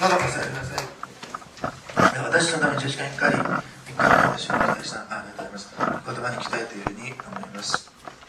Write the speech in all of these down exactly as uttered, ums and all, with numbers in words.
どうぞお座りください。私のために十字架にかかり、一回の私をお願いした。ありがとうございます。言葉に期待というふうに思います。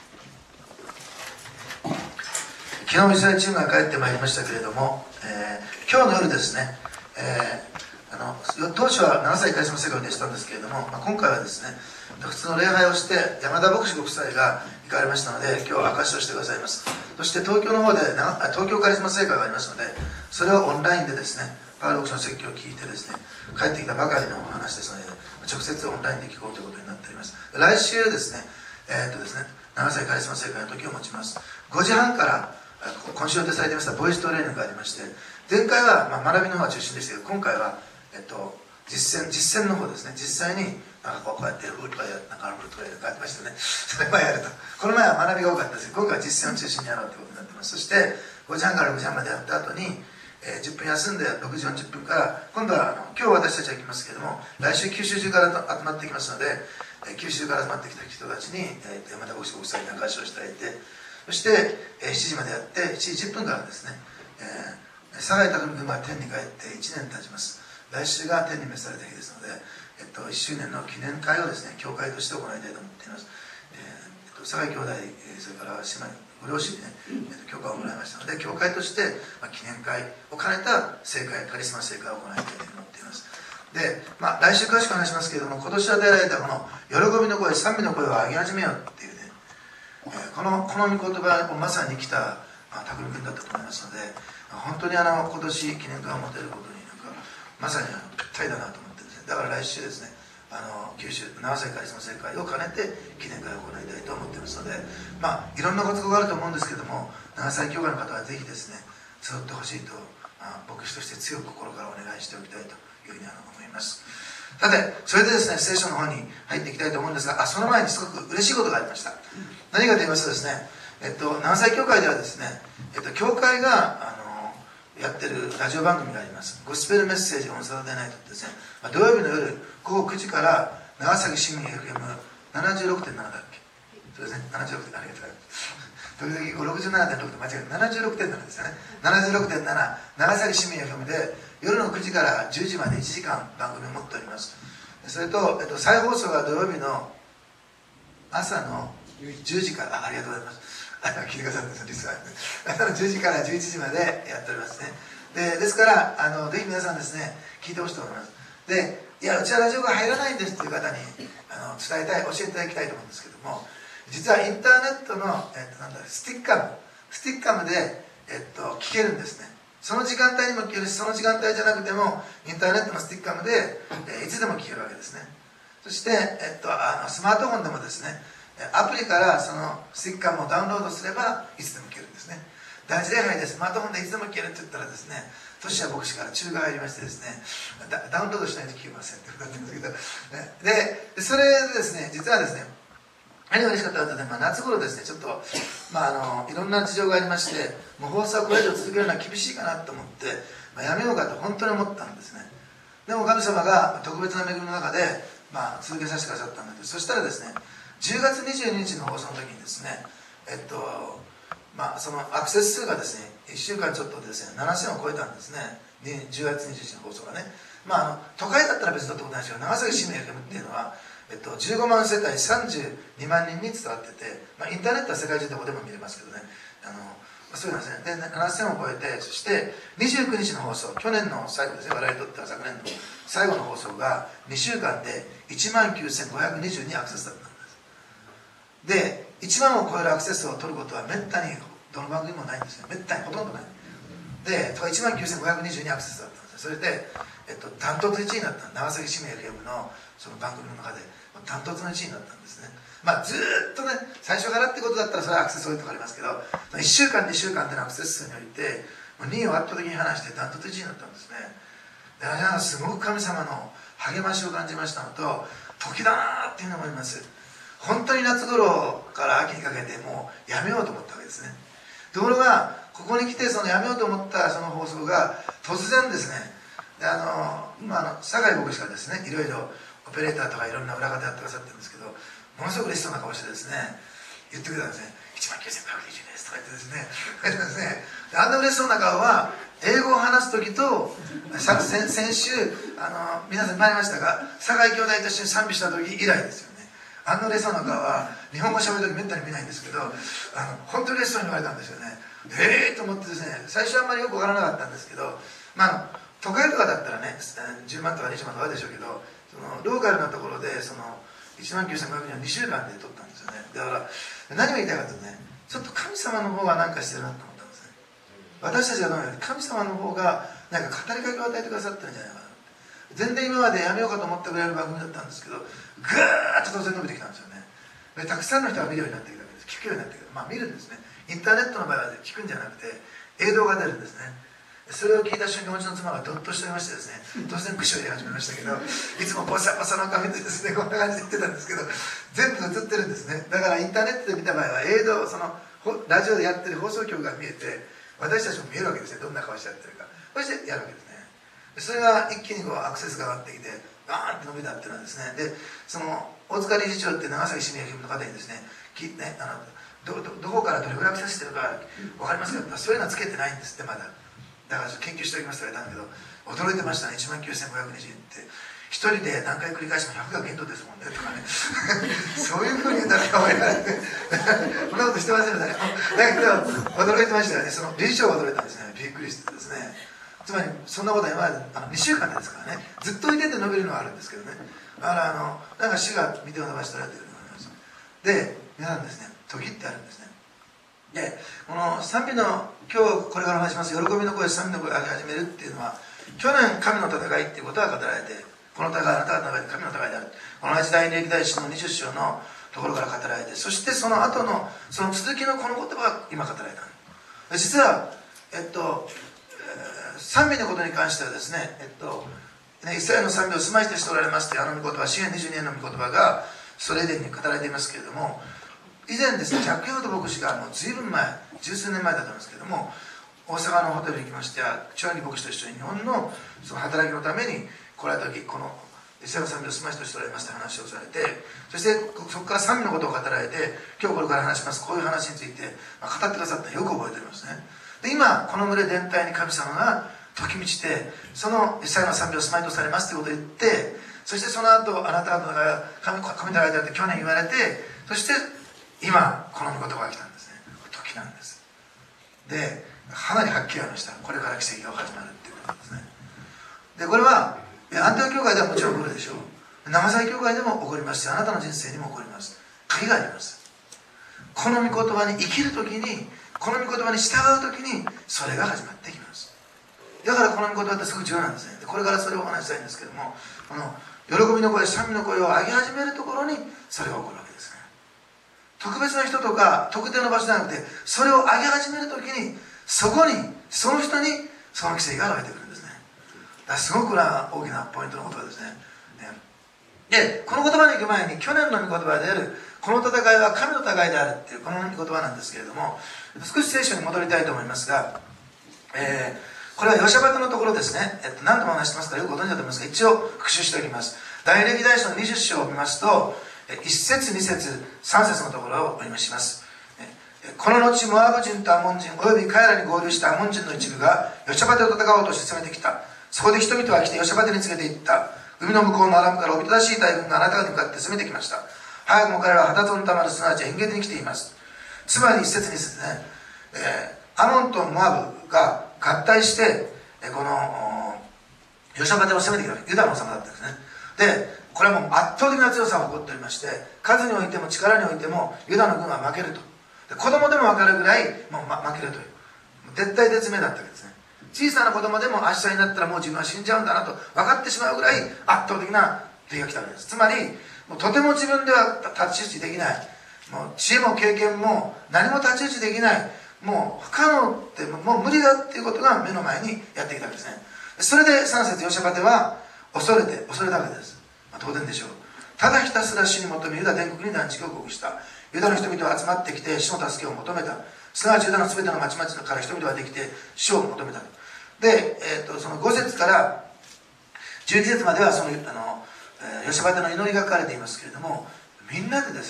昨日イスラエルチームが帰ってまいりましたけれども、えー、今日の夜ですね、えー、あの当初はななさいカリスマ世界でしたんですけれども、まあ、今回はですね、普通の礼拝をして山田牧師ご夫妻が行かれましたので、今日は証しをしてくださいます。そして東京の方でな東京カリスマ聖会がありますので、それをオンラインでですね、パウロ牧師の説教を聞いてですね、帰ってきたばかりのお話ですので、直接オンラインで聞こうということになっております。来週ですね、えー、っとですね、ななさいカリスマ聖会の時を持ちます。ごじはんから今週予定されていましたボイストレーニングがありまして、前回はまあ学びの方が中心でしたけど、今回は、えっと、実践実践の方ですね。実際になんかこうやってウルトラやなんかウルトラや書いてましたよね。それはやると、この前は学びが多かったですけど、今回は実践を中心にやろうということになっています。そしてごじはんからろくじはんまでやった後に、えー、じゅっぷん休んでろくじよんじゅっぷんから今度はあの今日私たちは行きますけれども、来週九州中から集まってきますので、えー、九州から集まってきた人たちに、えー、山田牧師ご夫妻に証しをしていただいて、そして、えー、しちじまでやってしちじじゅっぷんからですね、えー、酒井匠君が天に帰っていちねん経ちます。来週が天に召された日ですので、えっと、いっしゅうねんの記念会をですね、教会として行いたいと思っています。えー、えっと、酒井兄弟、それから姉妹、ご両親にね、えっと、許可をもらいましたので、教会として、まあ、記念会を兼ねた聖会、カリスマ聖会を行いたいと思っています。で、まあ、来週詳しく話しますけれども、今年与えられたこの喜びの声、賛美の声を上げ始めようっていうね、えー、このこの御言葉をまさに来た、まあ、匠君だったと思いますので、本当にあの今年記念会を持てることになんかまさにあのぴったりだなと思ってですね、だから来週ですね、あの九州ななさいカリスマ聖会を兼ねて記念会を行いたいと思っていますので、まあいろんなことがあると思うんですけども、ななさい教会の方はぜひですね集ってほしいと、まあ、牧師として強く心からお願いしておきたいというふうに思います。さて、それでですね、聖書の方に入っていきたいと思うんですが、あその前にすごく嬉しいことがありました。何かと言いますとですね、えっと、ななさい教会ではですね、えっと、教会があのやってるラジオ番組があります。ゴスペルメッセージオンサタデーナイトってですね、土曜日の夜午後くじから長崎市民 エフエムななじゅうろくてんなな だっけ、そうですね、ななじゅうろくてんなな、ありがとうございます。時々ろくじゅうななてんろくと間違えてななじゅうろくてんななですよね。ななじゅうろくてんなな 長崎市民 エフエム で夜のくじからじゅうじまでいちじかん番組を持っております。それと、えっと、再放送が土曜日の朝のじゅうじから、あ、ありがとうございます。聞いてくださるんですよ、実は。朝のじゅうじからじゅういちじまでやっておりますね。で、ですから、あの、ぜひ皆さんですね、聞いてほしいと思います。で、いや、うちはラジオが入らないんですっていう方にあの伝えたい、教えていただきたいと思うんですけども、実はインターネットの、えっと、なんだ、スティッカム、スティッカムで、えっと、聞けるんですね。その時間帯にも聞けるし、その時間帯じゃなくても、インターネットのスティッカムで、えいつでも聞けるわけですね。そして、えっと、あのスマートフォンでもですね、アプリからそのスティッカムをダウンロードすればいつでも聞けるんですね。大事礼拝でスマートフォンでいつでも聞けるって言ったらですね、トシヤ牧師から注意が入りましてですね、ダウンロードしないと聞けませんって言ったんですけど、で、それでですね、実はですね、何が嬉しかったかというと、まあ、夏頃ですね、ちょっと、まあ、あのいろんな事情がありまして、もう放送をこれ以上続けるのは厳しいかなと思って、まあ、やめようかと本当に思ったんですね。でも神様が特別な恵みの中で、まあ、続けさせてくださったんだけど、そしたらですね、じゅうがつにじゅうににちの放送の時にですね、えっとまあ、そのアクセス数がですね、いっしゅうかんちょっとでですね、ななせんを超えたんですね、じゅうがつにじゅうににちの放送がね。まあ、あの都会だったら別だってことなんですけど、長崎市民 エフエム っていうのは、えっと、じゅうごまんせたいさんじゅうにまんにんに伝わってて、まあ、インターネットは世界中どこでも見れますけどね、あの、まあ、そういうのですね。で、ななせんを超えて、そしてにじゅうくにちの放送、去年の最後ですね、我々にとっては昨年の最後の放送がにしゅうかんでいちまんきゅうせんごひゃくにじゅうにアクセスだったんです。で、いちまんを超えるアクセスを取ることはめったにどの番組もないんですね。めったにほとんどない。で、いちまんきゅうせんごひゃくにじゅうにアクセスだったんですよ。それで、えっと、ダントツいちいになった長崎市民 エフエム のその番組の中でダントツのいちいになったんですね。まあずーっとね、最初からってことだったらそれはアクセス多いとかありますけど、いっしゅうかんにしゅうかんでのアクセス数においてにいを圧倒的に離してダントツいちいになったんですね。で、私はすごく神様の励ましを感じましたのと、時だなーっていうのを思います。本当に夏頃から秋にかけてもうやめようと思ったわけですね。ところがここに来てそのやめようと思ったその放送が突然ですね、であの今あの酒井牧師がですね、いろいろオペレーターとかいろんな裏方やってくださってるんですけど、ものすごく嬉しそうな顔してですね言ってくれたんですね。いちまんきゅうせんごひゃくにじゅうですとか言ってですね、書いてますね。であんな嬉しそうな顔は英語を話す時とさ先先週あの皆さんに参りましたが、酒井兄弟と一緒に賛美した時以来ですよね。あのレッスンの顔は日本語しゃべる時めったに見ないんですけど、あの本当にレッスンに言われたんですよね。ええー、と思ってですね、最初はあんまりよくわからなかったんですけど、まあ、あの都会とかだったらねじゅうまんとかにじゅうまんとかあるでしょうけど、そのローカルなところでそのいちまんきゅうせんごひゃくにんをにしゅうかんで取ったんですよね。だから何が言いたいかというとね、ちょっと神様の方が何かしてるなと思ったんですね。私たちがどうやら神様の方がなんか語りかけを与えてくださってるんじゃないかな。全然今までやめようかと思ってくれる番組だったんですけど、ぐーっと突然伸びてきたんですよね。でたくさんの人が見るようになってきたわけです。聞くようになってきた。まあ見るんですね。インターネットの場合は聞くんじゃなくて映像が出るんですね。それを聞いた瞬間、うちの妻がドッとしておりましてですね、突然口を入れ始めましたけど、いつもボサボサの髪でですね、こんな感じで言ってたんですけど、全部映ってるんですね。だからインターネットで見た場合は映像、そのラジオでやってる放送局が見えて、私たちも見えるわけですね。どんな顔してやってるか。そしてやるわけですね。それが一気にこうアクセスが上がってきて、ガーンって伸びたっていうのはですね、でその大塚理事長って長崎市民野球部の方にですね、きねあの ど, ど, どこからどれぐらいアクセスしてるか分かりますか、そういうのはつけてないんですってまだ。だから研究しておきますと言われたんだけど、驚いてましたね。いちまんきゅうせんごひゃくにじゅうにんってひとりで何回繰り返してもひゃくが限度ですもんねとかねそういうふうに言うたらかわいられてこんなことしてませんよね。だけど驚いてましたよね。その理事長が驚いたんですね。びっくりしてですね。つまりそんなことは今まであのにしゅうかんですからね、ずっといてて伸びるのはあるんですけどね。だからあのなんか主が見てを伸ばしたらというふうに思います。で皆さんですね、時ってあるんですね。でこの賛美の今日これから話します喜びの声、賛美の声を上げ始めるっていうのは、去年神の戦いっていうことが語られて、この戦いあなた方の中で神の戦いである、この同じ第二歴代史のにじゅっ章のところから語られて、そしてその後のその続きのこの言葉が今語られた。実はえっと、えー、賛美のことに関してはですね、えっとね、イスラエルの賛美を住まいとしておられますというあの御言葉、詩編にじゅうにねんの御言葉がそれでに語られていますけれども、以前ですね、ジャック・ヨード牧師がもう随分前、十数年前だと思いますけれども、大阪のホテルに行きまして、チョアニ牧師と一緒に日本のその働きのために来られた時、このイスラエルの賛美を住まいとしておられますという話をされて、そしてそこから賛美のことを語られて、今日これから話しますこういう話について語ってくださったのよく覚えておりますね。で今この群れ全体に神様が時満ちて、そのイスラエルの賛美を住まいとされますということを言って、そしてその後あなた方が神神の間で去年言われて、そして今この御言葉が来たんですね。時なんです。でかなりはっきりありました。これから奇跡が始まるっていうことなんですね。でこれはアンテナ教会ではもちろん起こるでしょう。長崎教会でも起こりますし、あなたの人生にも起こります。鍵があります。この御言葉に生きるときに、この御言葉に従うときにそれが始まってきます。だからこの御言葉ってすごく重要なんですね。でこれからそれをお話ししたいんですけども、この喜びの声、賛美の声を上げ始めるところにそれが起こるわけですね。特別な人とか特定の場所じゃなくて、それを上げ始めるときにそこにその人にその奇跡が現れてくるんですね。だからすごくな大きなポイントの言葉ですね。でこの言葉に行く前に、去年の御言葉であるこの戦いは神の戦いであるっていうこの御言葉なんですけれども、少し聖書に戻りたいと思いますが、えー、これはヨシャバテのところですね。えっと、何度も話してますからよくご存知だと思いますが、一応復習しておきます。第二歴代史のにじゅっ章を見ますと、いち節に節さん節のところをお読みします。この後モアブ人とアモン人および彼らに合流したアモン人の一部がヨシャバテを戦おうとして攻めてきた。そこで人々は来てヨシャバテに告げていった。海の向こうのアラムからおびただしい大軍があなた方に向かって攻めてきました。早くも彼らはハダゾンタマル、すなわちエンゲデに来ています。つまり一節に節ね、えー、アモンとモアブが合体して、えー、このヨシャバテを攻めてきたユダの王様だったんですね。でこれはもう圧倒的な強さを誇っておりまして、数においても力においてもユダの軍は負けると。で子供でも分かるぐらいもう、ま、負けるという絶対絶命だったわけですね。小さな子供でも明日になったらもう自分は死んじゃうんだなと分かってしまうぐらい圧倒的な敵が来たわけです。つまりもうとても自分では太刀打ちできない、もう知恵も経験も何も太刀打ちできない、もう不可能ってもう無理だっていうことが目の前にやってきたわけですね。それでさん節ヨシャバテは恐れて恐れたわけです。まあ、当然でしょう。ただひたすら死に求めユダ全国に断食を告した。ユダの人々は集まってきて主の助けを求めた。すなわちユダのすべての町々から人々ができて主を求めた。で、えー、とそのご節からじゅうに節まではそのあの、えー、ヨシャバテの祈りが書かれていますけれども、みんなでですね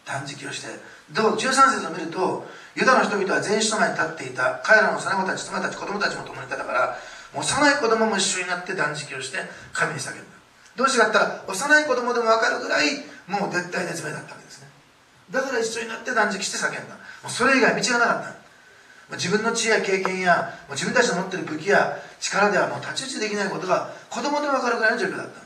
断食をして、どうじゅうさん節を見ると、ユダの人々は全首の前に立っていた。彼らの幼子たち、妻たち、子供たちも共にいたから、幼い子供も一緒になって断食をして神に叫んだ。どうしてかって言ったら、幼い子供でも分かるぐらいもう絶対絶命だったわけですね。だから一緒になって断食して叫んだ。もうそれ以外道がなかった。自分の知恵や経験や自分たちの持っている武器や力ではもう太刀打ちできないことが子供でも分かるぐらいの状況だった。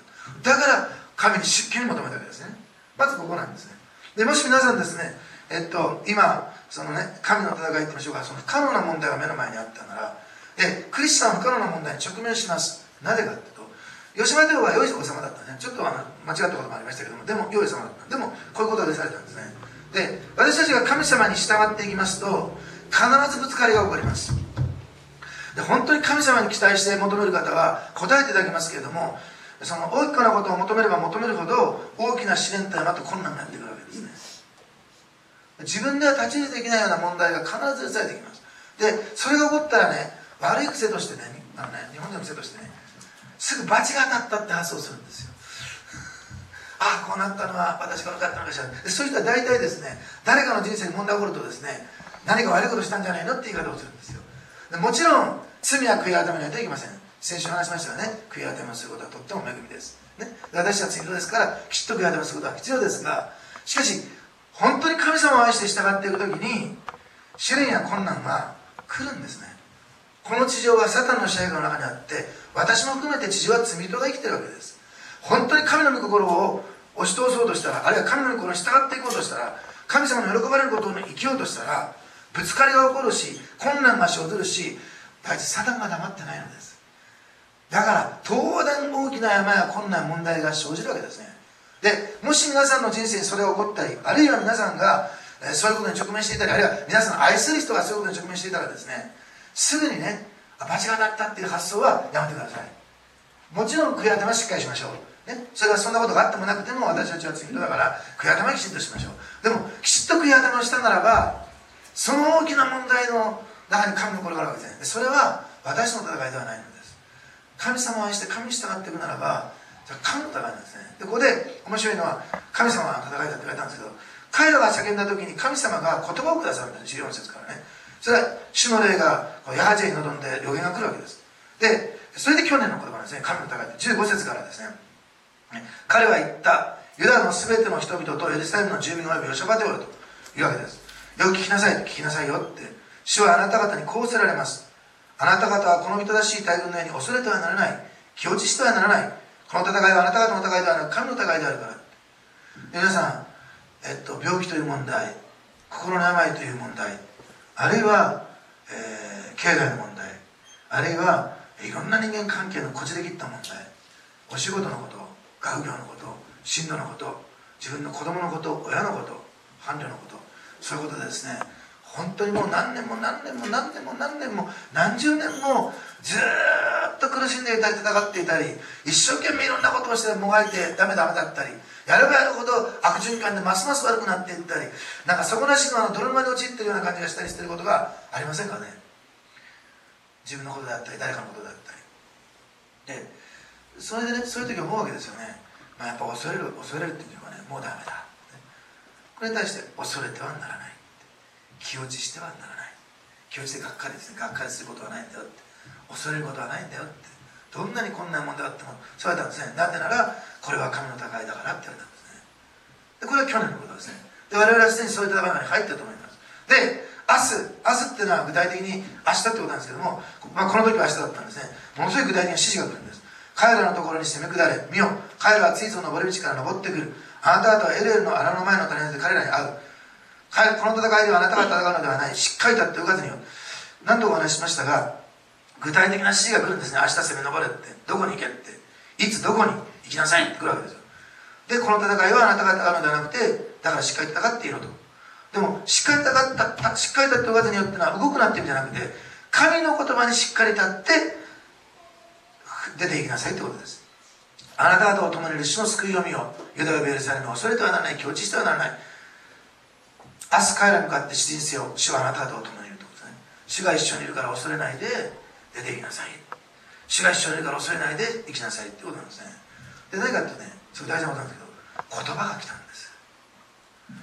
だから神に出家に求めたわけですね。まずここなんですね。でもし皆さんですね、えっと今そのね神の戦いって言いましょうか、その不可能な問題が目の前にあったなら、でクリスチャンは不可能な問題に直面します。なぜかっていうと、吉間帝王は良い王様だったね。ちょっとあの間違ったこともありましたけども、でも良い様だった。でもこういうことが許されたんですね。で私たちが神様に従っていきますと必ずぶつかりが起こります。で本当に神様に期待して求める方は答えていただきますけれども、その大きなことを求めれば求めるほど大きな試練とまた困難になってくるわけですね。自分では立ち入りできないような問題が必ず許されてきます。でそれが起こったらね、悪い癖としてね、あのね日本人の癖としてね、すぐ罰が当たったって発想するんですよ。ああこうなったのは私が悪かったのかしら。でそういう人は大体ですね、誰かの人生に問題が起こるとですね、何か悪いことしたんじゃないのって言い方をするんですよ。でもちろん罪は悔い改めないといけません。先週話しましたよね。悔い改めをすることはとっても恵みです、ね、私は罪人ですからきちっと悔い改めをすることは必要ですが、しかし本当に神様を愛して従っていくときに試練や困難が来るんですね。この地上はサタンの支配下の中にあって、私も含めて地上は罪人が生きているわけです。本当に神の御心を押し通そうとしたら、あるいは神の御心に従っていこうとしたら、神様の喜ばれることを生きようとしたら、ぶつかりが起こるし、困難が生ずるし、大体サタンが黙ってないのです。だから当然大きな山や困難問題が生じるわけですね。でもし皆さんの人生にそれが起こったり、あるいは皆さんがそういうことに直面していたり、あるいは皆さんの愛する人がそういうことに直面していたらですね、すぐにね、罰が当たったっていう発想はやめてください。もちろん悔い改めはしっかりしましょう、ね、それがそんなことがあってもなくても私たちは罪人だから悔い改めはきちんとしましょう。でもきちっと悔い改めをしたならば、その大きな問題の中に神の心があるわけですね。それは私の戦いではないのです。神様を愛して神に従っていくならば、神の戦いなんですね。でここで面白いのは、神様の戦いだって言われたんですけど、彼らが叫んだ時に神様が言葉をくださるんです。じゅうよん節からね。それは主の霊がヤハジェに臨んで予言が来るわけです。でそれで去年の言葉なんですね。神の戦いってじゅうご節からですね。彼は言った。ユダのすべての人々とエルサレムの住民およびヨシャバテオルというわけです。よく聞きなさい、聞きなさいよって。主はあなた方にこうせられます。あなた方はこの人らしい大軍のように恐れてはならない。気落ちしてはならない。この戦いはあなた方の戦いではなく神の戦いであるから。皆さん、えっと、病気という問題、心の病という問題、あるいは、えー、経済の問題、あるいはいろんな人間関係のこじれ切った問題、お仕事のこと、学業のこと、進路のこと、自分の子供のこと、親のこと、伴侶のこと、そういうことでですね、本当にもう何年も何年も何年も何年も何十年もずーっと苦しんでいたり戦っていたり、一生懸命いろんなことをしてもがいてダメダメだったり、やればやるほど悪循環でますます悪くなっていったり、なんか底なしのあの泥沼に陥っているような感じがしたりしていることがありませんかね。自分のことであったり誰かのことであったりで、それでね、そういう時思うわけですよね。まあ、やっぱ恐れる恐れるっていうのはね、もうダメだ、これに対して恐れてはならない、気落ちしてはならない、気落ちでがっかりですね、がっかりすることはないんだよって、恐れることはないんだよって、どんなに困難な問題があってもそうやったんですね。なぜならこれは神の戦いだからって言われたんですね。でこれは去年のことですね。で我々はすでにそういう戦いに入ってると思います。で明日明日っていうのは具体的に明日ってことなんですけども、まあ、この時は明日だったんですね。ものすごい具体的な指示が来るんです。彼らのところに攻め下れ、見よ、彼らはついぞ登り道から登ってくる。あなた方はエレルの穴の前の種で彼らに会う。この戦いではあなたが戦うのではない。しっかり立って動かずによ。何度お話ししましたが、具体的な指示が来るんですね。明日攻め登れって、どこに行けって、いつどこに行きなさいって来るわけですよ。でこの戦いはあなたが戦うのではなくて、だからしっかり戦っていろと。でもしっかり戦ったしっかり立って動かずによってのは動くなって意味じゃなくて、神の言葉にしっかり立って出ていきなさいってことです。あなた方を共にいる主の救いを見よ。ユダヤベルサレムを恐れてはならない、気落ちしてはならない。明日彼らに向かって指示せよ。主はあなた方を共にいるということですね。主が一緒にいるから恐れないで出ていきなさい。主が一緒にいるから恐れないで生きなさいってことなんですね。で何かっていうとね、すごい大事なことなんですけど、言葉が来たんです。実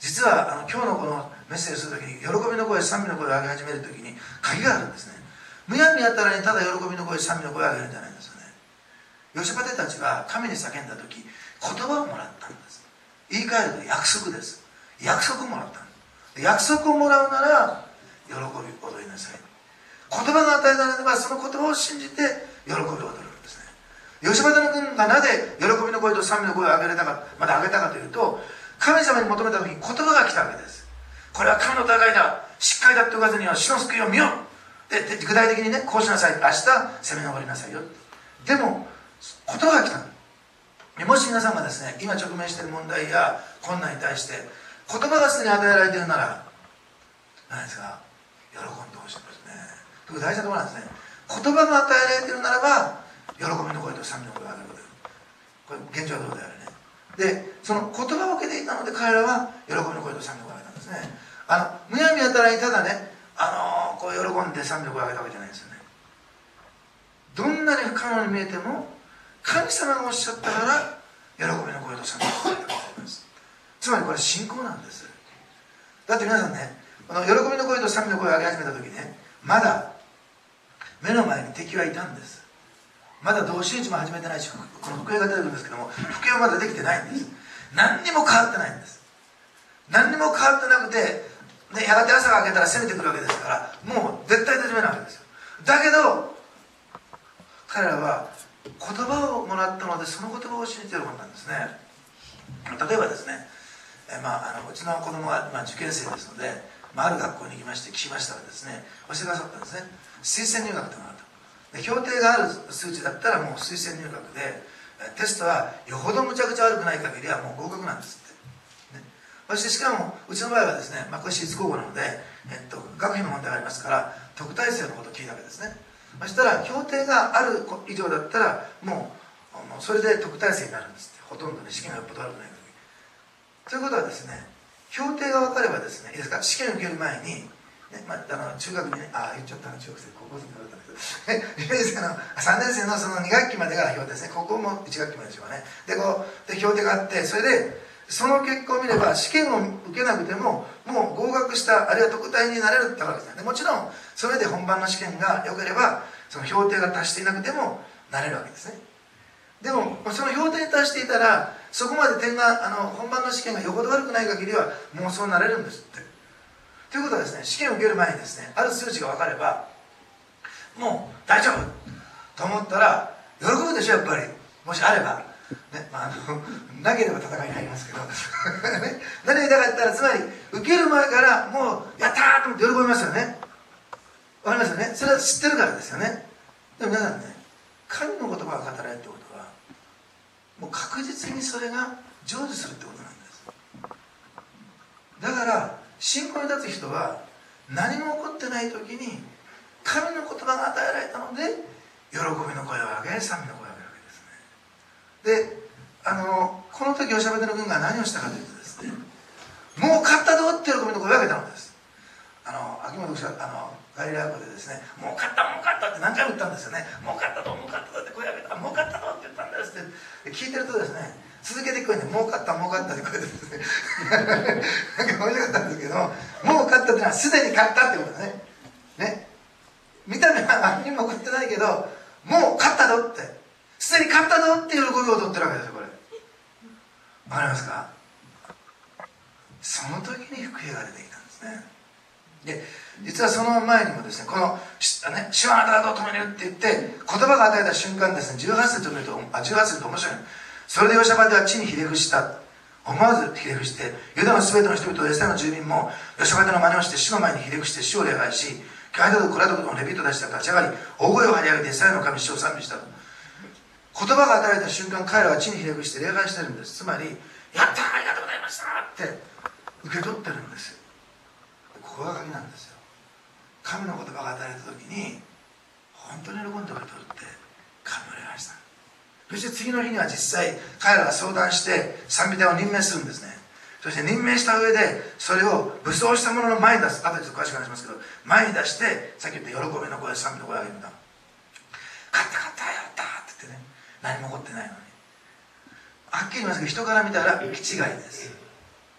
実はあの今日のこのメッセージするときに喜びの声、賛美の声を上げ始めるときに鍵があるんですね。むやみやたらにただ喜びの声、賛美の声を上げるんじゃないんですよね。ヨシパテたちは神に叫んだとき言葉をもらったんです。言い換えると約束です。約束をもらったんです。約束をもらうなら喜び踊りなさい。言葉が与えられればその言葉を信じて喜びを踊るんですね。ヨシパテの軍がなぜ喜びの声と賛美の声を上げれたか、まだ上げたかというと、神様に求めた時に言葉が来たわけです。これは神の戦いだ、しっかりだって言わずには死の救いを見ようで、で具体的にね、こうしなさい、明日攻め上りなさいよ。でも言葉が来た。もし皆さんがですね、今直面している問題や困難に対して言葉がすでに与えられているなら何ですか、喜んでほしいんですね。という大事なところなんですね。言葉が与えられているならば喜びの声と賛美の声を上げること。これ現状はどうであるね。で、その言葉を受けていたので彼らは喜びの声と賛美の声を上げたんですね。あのむやみやたらにただね、あのー、こう喜んで賛美の声を上げたわけじゃないんですよね。どんなに不可能に見えても神様がおっしゃったから喜びの声と賛美の声を上げたわけです。つまりこれは信仰なんです。だって皆さんね、この喜びの声と賛美の声を上げ始めた時ね、まだ目の前に敵はいたんです。まだ同心地も始めてないし、この福音が出てくるんですけども、福音はまだできてないんです。何にも変わってないんです。何にも変わってなくて、ね、やがて朝が明けたら攻めてくるわけですから、もう絶対絶命なわけですよ。だけど彼らは言葉をもらったのでその言葉を信じているものなんですね。例えばですね、えまあ、あのうちの子供は、まあ、受験生ですので、まあ、ある学校に行きまして聞きましたらですね、教えてくださったんですね。推薦入学というのがあると。で評定がある数値だったらもう推薦入学で、テストはよほどむちゃくちゃ悪くない限りはもう合格なんですって、ね、そしてしかもうちの場合はですね、まあ、これ私立高校なので、えっと、学費の問題がありますから特待生のことを聞いたわけですね。そしたら評定がある以上だったらもう、もうそれで特待生になるんですって。ほとんどね、試験がよっぽど悪くない限り。ということはですね、評定が分かればですね、いいですか、試験を受ける前にね、まあ、あの中学にね、ああ言っちゃったの、中学生、高校生になったんだけど、にねん生のさんねん生のそのに学期までが評定ですね。高校もいち学期まででしょうかね。で、こうで評定があって、それでその結果を見れば試験を受けなくてももう合格した、あるいは特待になれるってわけですね。でもちろんそれで本番の試験が良ければその評定が達していなくてもなれるわけですね。でもその評定に達していたらそこまで点があの本番の試験がよほど悪くない限りはもうそうなれるんですって。ということはですね、試験を受ける前にですね、ある数値が分かればもう大丈夫と思ったら喜ぶでしょ、やっぱり。もしあればね、まあ、あのなければ戦いに入りますけどね、何が言いたかったら、つまり受ける前からもうやったーと思って喜びますよね。わかりますよね。それは知ってるからですよね。でも皆さんね、神の言葉が語られるってことはもう確実にそれが成就するってことなんです。だから信仰に立つ人は何も起こってない時に神の言葉が与えられたので喜びの声を上げ、賛美の声を上げるわけですね。で、あのこの時ヨシャパテの軍が何をしたかというとですね、もう勝ったぞって喜びの声を上げたのです。あの秋元記者、あのガリラヤ湖でですね、もう勝ったもう勝ったって何回も言ったんですよね。もう勝ったぞもう勝ったぞって声を上げた、もう勝ったぞって言ったんですって聞いてるとですね、続けて聞こえて、もう勝ったもう勝ったって声でですねなんか面白かったんですけど、もう勝ったっていうのはすでに勝ったってことですね。ね、見た目は何にも起こってないけど、もう勝ったぞって、すでに勝ったぞっていう喜びを取ってるわけですよ。これわかりますか。その時に福音が出てきたんですね。で、実はその前にもですね、この「主はあなたがと共にいる」って言って言葉が与えた瞬間ですね、じゅうはち節を見ると、あ、じゅうはち節と面白い。それでヨシャパテは地にひれ伏した。思わずひれ伏して、ユダのすべての人々とエステの住民もヨシャパテの真似をして主の前にひれ伏して主を礼拝し、ガイドとクラドとのレビットたちが立ち上がり、大声を張り上げてイスラエルの神主を賛美したと。言葉が与えられた瞬間、彼らは地にひれ伏して礼拝してるんです。つまり、やったーありがとうございましたって受け取ってるんですよ。ここが鍵なんですよ。神の言葉が与えられた時に本当に喜んで受け取るって神を礼拝した。そして次の日には実際彼らが相談して賛美隊を任命するんですね。そして任命した上でそれを武装した者の前に出す。後でちょっと詳しく話しますけど、前に出してさっき言った喜びの声、賛美の声を上げるんだ。勝った勝ったやったって言ってね、何も起こってないのに。はっきり言いますけど、人から見たら気違いです。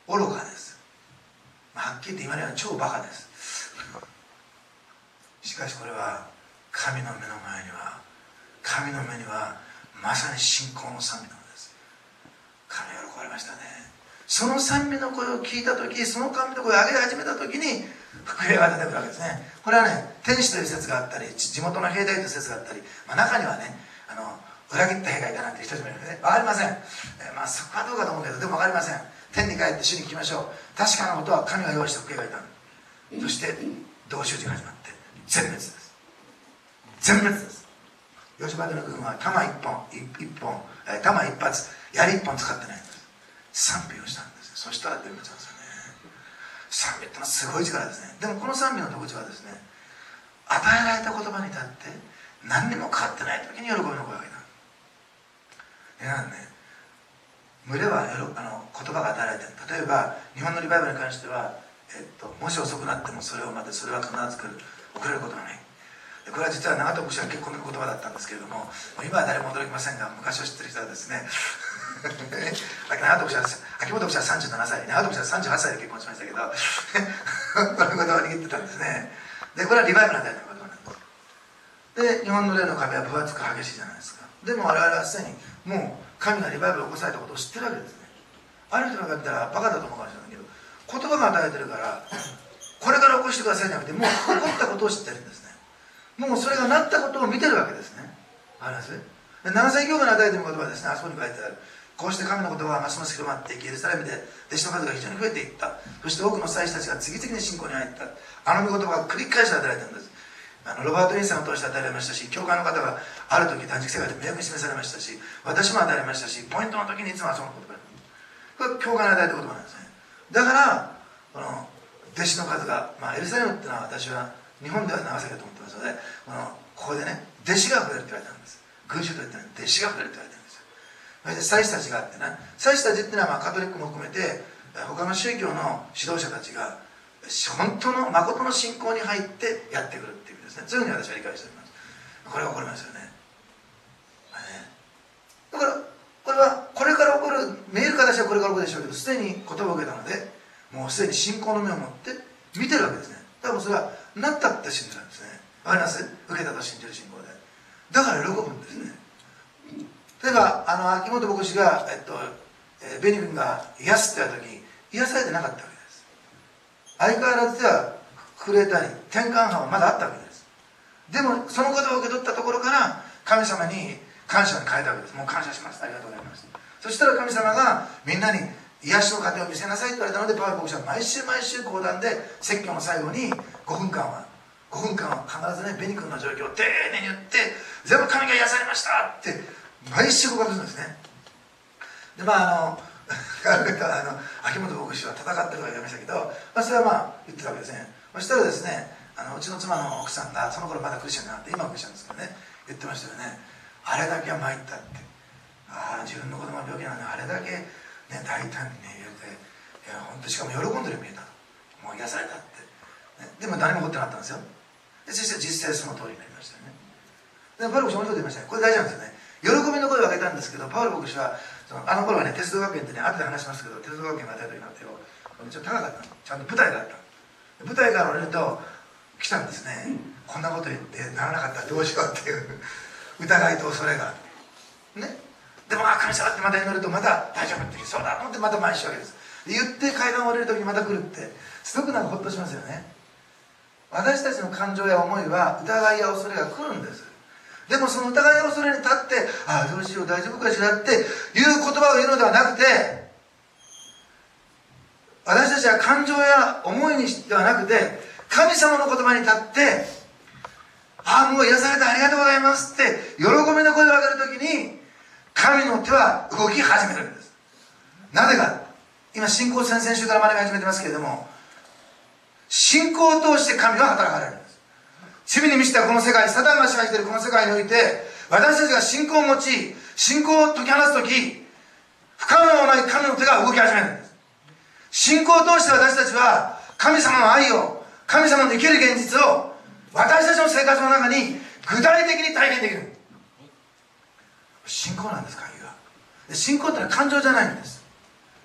愚かです。はっきり言って今には超バカです。しかしこれは神の目の前には、神の目にはまさに信仰の賛美なのです。神は喜ばれましたね。その賛美の声を聞いた時、その神の声を上げ始めた時に福音が出てくるわけですね。これはね、天使という説があったり、地元の兵隊という説があったり、まあ、中にはね、あの裏切った兵がいたなんて人たちもいるので、ね、分かりません。えー、まあそこはどうかと思うけど、でも分かりません。天に帰って主に聞きましょう。確かなことは神が用意した福音がいた。そして同州人が始まって全滅です。全滅です。ヨシュバテの軍は弾一本一本、えー、弾一発、槍一本使ってないんです。賛美をしたんです。そしたら全滅なんですよね。賛美ってのはすごい力ですね。でもこの賛美の特徴はですね、与えられた言葉に立って何にも変わってない時に喜びの声を上げた。皆さんね、群れはあの言葉が与えられている。例えば日本のリバイバルに関しては、えっと、もし遅くなってもそれを待って、それは必ず来る、遅れることはない。これは実は長門牧師は結婚の言葉だったんですけれども、今は誰も驚きませんが、昔を知ってる人はですね長門牧師は秋元牧師はさんじゅうななさい、長門牧師はさんじゅうはっさいで結婚しましたけどこの言葉を握ってたんですね。でこれはリバイバルの代の言葉なんです。で日本の霊の壁は分厚く激しいじゃないですか。でも我々はすでにもう神がリバイバルを起こされたことを知ってるわけですね。ある人が言ったらバカだと思うかもしれないけど、言葉が与えてるからこれから起こしてくださいじゃなくて、もう起こったことを知ってるんですね。もうそれがなったことを見てるわけですね。あります。ななせい教会に与えている言葉はですね、あそこに書いてある。こうして神の言葉はますます広まっていき、エルサレムで弟子の数が非常に増えていった。そして多くの祭司たちが次々に信仰に入った。あの御言葉が繰り返し与えられたんです。あのロバート・インさんを通して与えられましたし、教会の方がある時断食世界で明確に示されましたし、私も与えられましたし、ポイントの時にいつもはその言葉これは教会に与えた言葉なんですね。だからこの弟子の数が、まあ、エルサレムっていうのは私は日本では長崎だと思ってますので、このここでね、弟子が増えるって言われたんです。群衆と言って弟子が増えるって言われたんですよ。そして祭司たちがあってね、祭司たちっていうのはまあカトリックも含めて他の宗教の指導者たちが本当の誠の信仰に入ってやってくるっていうですね、そういうふうに私は理解しております。これは起こりますよね。だからこれはこれから起こる、見える形はこれから起こるでしょうけど、すでに言葉を受けたので、もうすでに信仰の目を持って見てるわけですね。だからそれはなったって信じるんですね。わかります？受けたと信じる信仰で。だから喜ぶんですね。例えばあの秋元牧師が、えっとえー、ベニ君が癒すって言った時、癒されてなかったわけです。相変わらずは震えたり転換波はまだあったわけです。でもそのことを受け取ったところから神様に感謝に変えたわけです。もう感謝します、ありがとうございます。そしたら神様がみんなに癒しの過程を見せなさいと言われたので、パウロ牧師は毎週毎週講談で説教の最後にごふんかんはごふんかんは必ずね、ベニ君の状況を丁寧に言って、全部神が癒されましたって毎週告白するんですね。でまああのあの秋元牧師は戦ってとか言いましたけど、まあ、それはまあ言ってたわけですね。そしたらですね、あのうちの妻の奥さんがその頃まだクリスチャンになって、今はクリスチャンですけどね、言ってましたよね。あれだけは参ったって、ああ自分の子供が病気なのにあれだけ、ね、大胆にね言うて、いや本当しかも喜んでるように見えたと、もう癒されたって、ね、でも何も起こってなかったんですよ。でそして実際その通りになりましたよね。でパウロ牧師も同じこと言いましたね。これ大事なんですよね。喜びの声を上げたんですけど、パウロ牧師はそのあの頃はね、鉄道学園ってね、後で話しますけど、鉄道学園が与えた時の手をちょっと高かったの、ちゃんと舞台があった。舞台から降りると来たんですね。こんなこと言ってならなかったらどうしようっていう疑いと恐れがね。でもあ神様ってまた祈るとまた大丈夫ってそうだと思ってまた毎週わけです。で言って階段を降りる時にまた来るってすごくなんかほっとしますよね。私たちの感情や思いは疑いや恐れが来るんです。でもその疑いや恐れに立って、ああどうしよう大丈夫かしらっていう言葉を言うのではなくて、私たちは感情や思いにではなくて神様の言葉に立って、ああもう癒されてありがとうございますって喜びの声を上げるときに神の手は動き始めるんです。なぜか、今信仰先々週から学び始めてますけれども、信仰を通して神は働かれるんです。罪に満ちたこの世界、サタンが支配しているこの世界において、私たちが信仰を持ち信仰を解き放つとき、不可能のない神の手が動き始めるんです。信仰を通して私たちは神様の愛を、神様の生きる現実を私たちの生活の中に具体的に体験できる。信仰なんです、鍵は。信仰ってのは感情じゃないんです。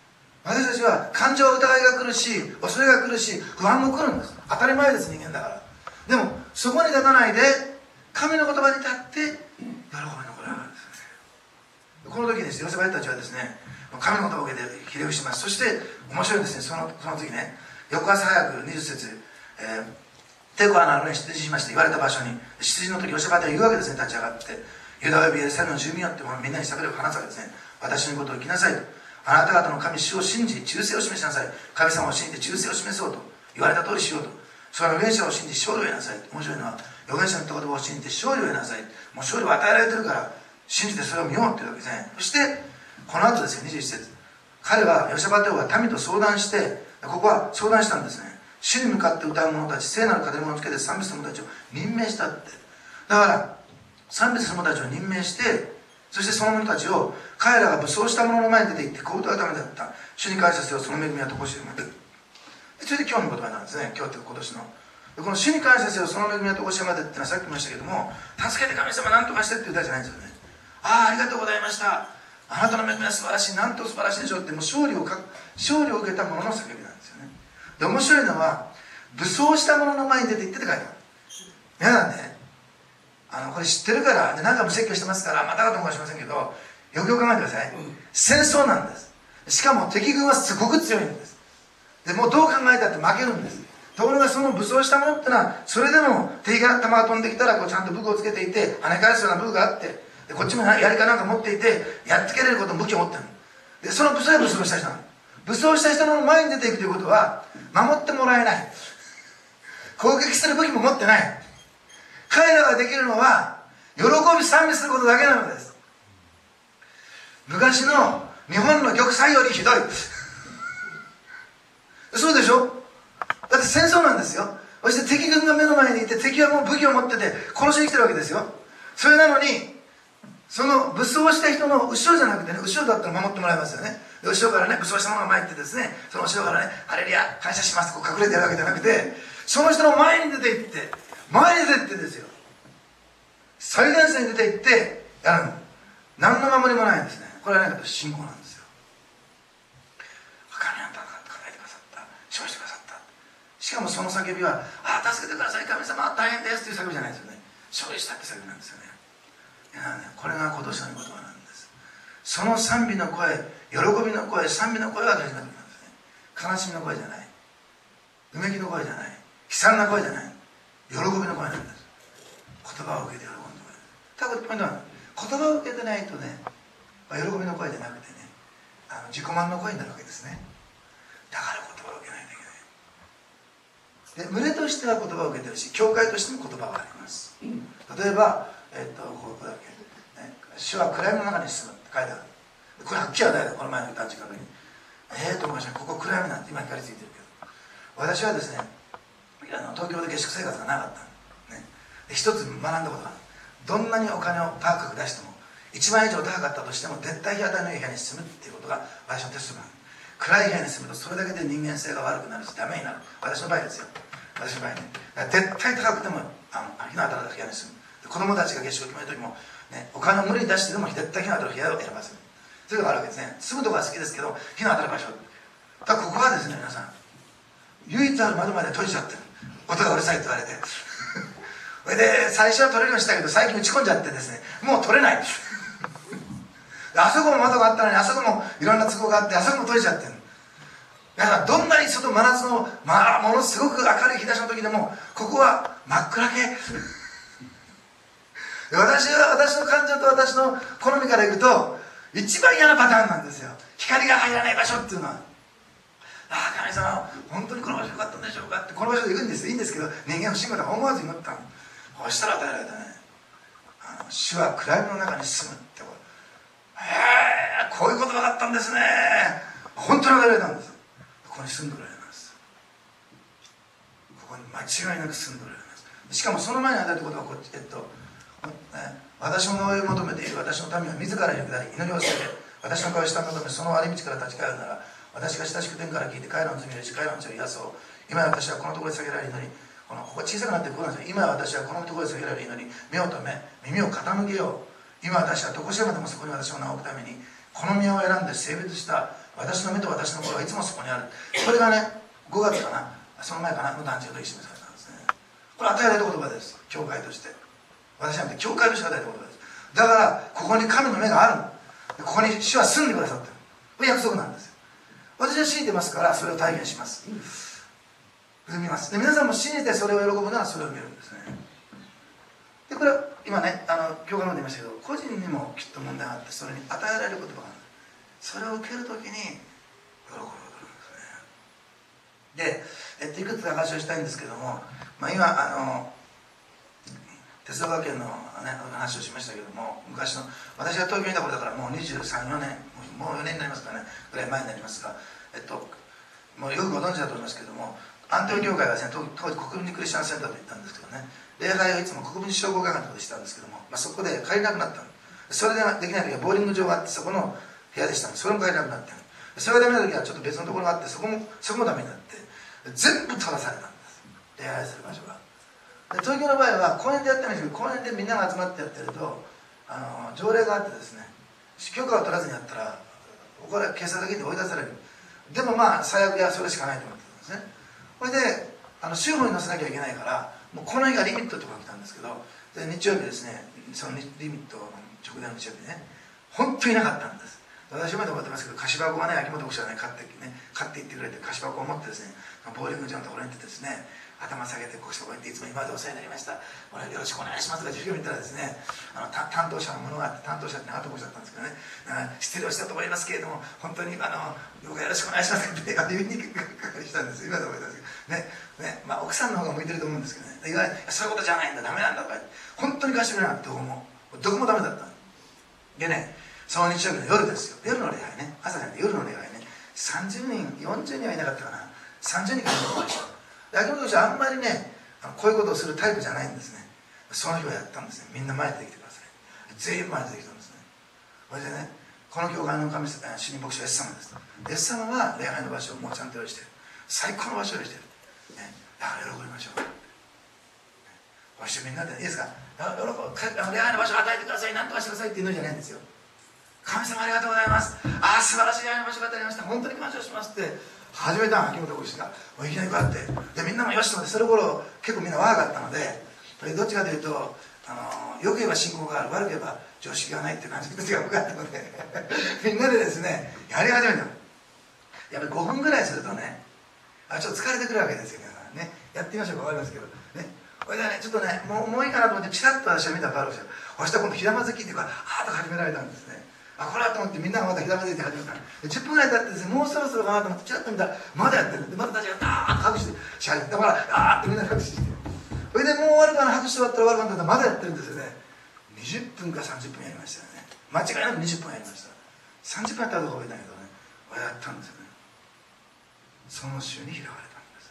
私たちは感情疑いが来るし、恐れが来るし、不安も来るんです。当たり前です、人間だから。でもそこに立たないで神の言葉に立って喜びのこれがあるんですね。この時にですね、ヨセバたちはですね、神の言葉を受けてひれ伏します。そして面白いですね、そのその時ね、翌朝早くにじゅっ節、えー、テコアのあのに出陣しまして言われた場所に、出陣の時ヨセバテは言うわけですね、立ち上がって、ユダおよびエルサレムの住民よってみんなに叫びを話すわけですね。私のことを生きなさいと。あなた方の神主を信じ忠誠を示しなさい。神様を信じて忠誠を示そうと言われた通りしようと。その預言者を信じ勝利を得なさい。面白いのは預言者の言葉を信じて勝利を得なさい。もう勝利を与えられてるから信じてそれを見ようっていうわけですね。そしてこの後ですよ、にじゅういち節、彼はヨシャバテ王は民と相談して、ここは相談したんですね。主に向かって歌う者たち、聖なる語り物をつけて賛美する者たちを任命したって。だから賛美する者たちを任命して、そしてその者たちを彼らが武装した者の前に出て行ってこう歌うためだった。主に感謝せよ、その恵みは常しいまで。それで今日の言葉なんですね。今日って今年のこの主に感謝せよ、その恵みは常しいまでっていうのはさっきも言いましたけども、助けて神様何とかしてっていう歌じゃないんですよね。ああ、ありがとうございました、あなたの恵みは素晴らしい、なんと素晴らしいでしょうって、もう勝利をか勝利を受けた者の叫びなんですよね。で面白いのは武装した者の前に出て行ってって書いてある。皆さんね、あのこれ知ってるからで何回も説教してますからまたかともしませんけど、よくよく考えてください、うん、戦争なんです。しかも敵軍はすごく強いんです。でもうどう考えたって負けるんです。ところがその武装したものってのはそれでも敵が弾が飛んできたらこうちゃんと武具をつけていて跳ね返すような武具があって、でこっちもやりかなんか持っていてやっつけれることの武器を持ってる。でその武装は武装した人なの。武装した人の前に出ていくということは守ってもらえない、攻撃する武器も持ってない。彼らができるのは喜び賛美することだけなのです。昔の日本の玉砕よりひどいそうでしょ。だって戦争なんですよ。そして敵軍が目の前にいて敵はもう武器を持ってて殺しに来てるわけですよ。それなのにその武装した人の後ろじゃなくてね、後ろだったら守ってもらいますよね。後ろからね、武装した者が前に行ってですね、その後ろからね、ハレルヤ感謝しますこう隠れてやるわけじゃなくて、その人の前に出て行って前に出て行ってですよ、最前線に出て行ってやるの。何の守りもないんですね。これはね、信仰なんですよ。神あなたが抱えてくださった、生してくださった。しかもその叫びは、ああ助けてください神様大変ですという叫びじゃないですよね。勝利したって叫びなんですよね。いやね、これが今年の言葉なんです。その賛美の声、喜びの声、賛美の声が大事な時なんですね。悲しみの声じゃない、うめきの声じゃない、悲惨な声じゃない、喜びの声なんです。言葉を受けて喜んでくれる。ただポイントは言葉を受けてないとね、喜びの声じゃなくてね、あの自己満の声になるわけですね。だから言葉を受けないといけない。で、群れとしては言葉を受けてるし、教会としても言葉があります。例えば、えっとここだけ、ね、主は暗闇の中に進むって書いてある。これはっきりはないだこの前の歌の近くに。ええー、と思いました。ここ暗闇なんて今光ついてるけど、私はですね、あの東京で下宿生活がなかったの、ね、で一つ学んだことがある。どんなにお金を高く出してもいちまんえん以上高かったとしても絶対日当たりのいい部屋に住むっていうことが私のテストなんです。暗い部屋に住むとそれだけで人間性が悪くなるしダメになる。私の場合ですよ。私の場合ね、絶対高くてもあの日の当たる部屋に住む。子供たちが下宿を決める時も、ね、お金を無理に出してでも絶対日の当たる部屋を選ばせる。そういうのがあるわけですね。住むところは好きですけど日の当たる場所だからここはですね、皆さん唯一ある窓まで閉じちゃってる。音がうるさいって言われてそれで最初は取れるようにしたけど最近打ち込んじゃってですね、もう取れないあそこも窓があったのにあそこもいろんな都合があってあそこも閉じちゃってる。だからどんなに外真夏の、まあ、ものすごく明るい日差しの時でもここは真っ暗け私は私の感情と私の好みからいくと一番嫌なパターンなんですよ。光が入らない場所っていうのは、ああ神様本当にこの場所よかったんでしょうかって、この場所で行くんですよ、いいんですけど人間不信仰だから思わずに乗ったの。そしたら与えられたね、あの主は暗闇の中に住むってこと。へえ、こういう言葉だったんですね。本当に与えられたんです。ここに住んでおられます。ここに間違いなく住んでおられます。しかもその前に与えたことはこっち、えっとね、私の追い求めている私の民は自らに下り祈りを捨てて私の顔を下に求めその割り道から立ち返るなら私が親しく天から聞いて彼らの罪を許し彼らの罪を癒そう。今や私はこのところで下げられる祈り、このここ小さくなってこうなんですよ。今や私はこのところで下げられる祈り、目を留め耳を傾けよう。今私は常しえまでもそこに私の名を置くためにこの宮を選んで性別した私の目と私の心はいつもそこにある。これがね、ごがつかな、その前かなの団地と一緒にされたんですね。これ与えられた言葉です、教会として。私なんて教会として与えた言葉です。だからここに神の目があるの。ここに主は住んでくださってる。これ約束なんですよ。私は信じてますからそれを体現します。見ます。で皆さんも信じてそれを喜ぶならそれを見るんですね。でこれは今ね、あの教会の方で言いましたけど、個人にもきっと問題があって、それに与えられる言葉がある。それを受けるときに喜ぶことなんですね。で、えっと、いくつか話をしたいんですけども、まあ、今あの鉄道学園の、ね、話をしましたけども、昔の私が東京にいた頃だからもうにじゅうさん、よねん、もうよねんになりますからね、ぐらい前になりますが、えっと、もうよくご存知だと思いますけども、アントニオ教会はですね、当時国民クリスチャンセンターと言ったんですけどね、礼拝をいつも国民商工会館のところでしたんですけども、まあ、そこで帰れなくなったの。それでできない時はボーリング場があって、そこの部屋でしたの。それも帰れなくなってそれがダメな時はちょっと別のところがあって、そこもそこもダメになって、全部取らされたんです、礼拝する場所が。で東京の場合は公園でやってないんですけど、公園でみんなが集まってやってると、あの条例があってですね、許可を取らずにやったらこれは警察だけで追い出される。でもまあ最悪はそれしかないと思ってたんですね。これであの週報に載せなきゃいけないから、もうこの日がリミットとか来たんですけど、で日曜日ですね、そのリミット直前の日曜日ね、本当になかったんです。私まで思ってますけど、菓子箱がね、秋元牧師がね、買ってね、買っていってくれて、菓子箱を持ってですね、ボーリング場のところに行ってですね、頭下げて、こうしてこうやって、いつも今までお世話になりました、これよろしくお願いしますとか授業見たらですね、あの担当者のものがあって、担当者って後牧師だったんですけどね、失礼をしたと思いますけれども、本当にあのどうかよろしくお願いしますって言いにくかかりしたんです。今で思いますけどね、ね、まあ奥さんの方が向いてると思うんですけどね、言われそういうことじゃないんだ、ダメなんだとか、本当に貸してくれなかった、どこもどこもダメだったでね、その日曜日の夜ですよ、夜の礼拝ね、朝じゃなくて夜の礼拝ね、さんじゅうにん、よんじゅうにんはいなかったかな、さんじゅうにんかと思いました。秋元牧師はあんまりね、こういうことをするタイプじゃないんですね。その日はやったんですね。みんな前に出てきてください。全員前に出てきたんですね。それでね、この教会の神主任牧師は S 様です。S 様は礼拝の場所をもうちゃんと用意してる。最高の場所を用意してる。ね、だから喜びましょう。そしてみんなでいいですか、喜ぶ礼拝の場所を与えてください、なんとかしてくださいっていうのじゃないんですよ。神様ありがとうございます。ああ素晴らしい礼拝の場所が与えました。本当に感謝しますって始めた秋元牧師がもういきなりこうやって、でみんなもよしと思って、その頃結構みんな若かったので、どっちかというとあのよく言えば信仰がある、悪く言えば常識がないっていう感じの時が多かったのでみんなでですねやり始めたの。やっぱりごふんぐらいするとね、あちょっと疲れてくるわけですよ皆さんね。やってみましょうか、分かりますけどね。これでねちょっとねもうもういいかなと思ってチラッと私は見たらあるんですよ。そしたら今度ひらまずきっていうかあーっと始められたんですね。あこれだと思ってみんながまたひらまずいて始めた。じゅっぷんぐらい経ってですね、もうそろそろかなと思ってチラッと見たらまだやってるんで、またたちがダーッと拍手し始めて、だからあーってみんなで拍手して、それでもう終わるかな、拍手終わったら終わるかなとまだやってるんですよね。にじゅっぷんかさんじゅっぷんやりましたよね。間違いなくにじゅっぷんやりました。さんじゅっぷんやったらどこか覚えたけどね、これやったんですよね。その週に開かれたんです、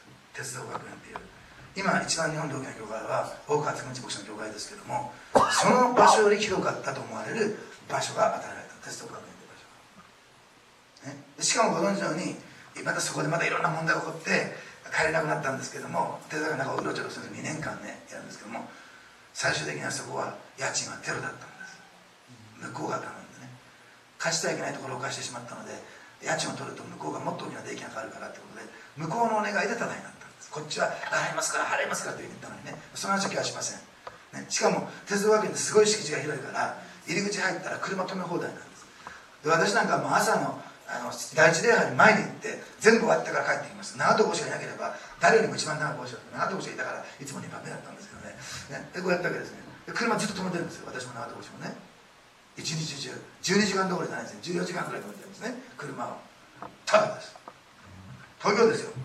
鉄道学園っていう。今一番日本で大きな教会は大川塚道牧師の教会ですけども、その場所より広かったと思われる場所が与えられた、鉄道学園という場所が、ね、しかもご存知のようにまたそこでまたいろんな問題が起こって帰れなくなったんですけども、鉄道学園の中をうろちょろするにねんかんねやるんですけども、最終的にはそこは家賃はテロだったんです。向こうが頼んでね、貸してはいけないところを貸してしまったので、家賃を取ると向こうがもっと大きな税金がかかるからということで、向こうのお願いでタダになったんです。こっちは払いますから払いますからと言ったのにね、その話は気はしません、ね、しかも鉄道学園ってすごい敷地が広いから入り口入ったら車止め放題なんです。で私なんかもう朝のあの第一礼拝に前に行って全部終わってから帰ってきます。長友氏がいなければ誰よりも一番長友氏だった長友氏がいたからいつもにばんめだったんですけどね。ねでこうやったわけですね。で車ずっと止めてるんですよ、私も長友氏もね。一日中じゅうにじかんどころじゃないですね、じゅうよじかんくらい止めてるんですね、車を。ただです、東京ですよ。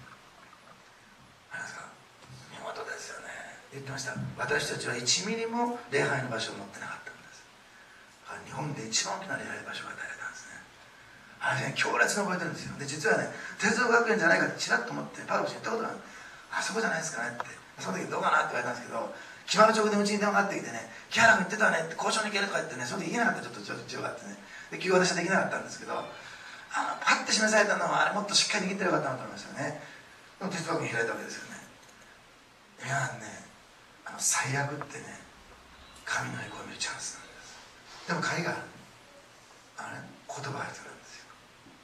あれですか、見事ですよね。言ってました、私たちはいちミリも礼拝の場所を持ってなかったんです。日本で一番大きな礼拝の場所が与えられたんですね。あれね、強烈に覚えてるんですよ。で実はね、鉄道学園じゃないかってちらっと思ってパウロ氏に言ったことがある。あそこじゃないですかねって、その時どうかなって言われたんですけど、決まる直前うちに電話があってきてね、木原君言ってたねって、交渉に行けるとか言ってね、その時言えなかった、ちょっと事情があってね、で結局私はできなかったんですけど、あのパッて示されたのはあれもっとしっかり握ってよかったなと思いましたね。でも鉄道学園開いたわけですよね。いやね、あの最悪ってね、神の栄光を見るチャンスなんです。でも鍵がある、あれ言葉が必要なんですよ。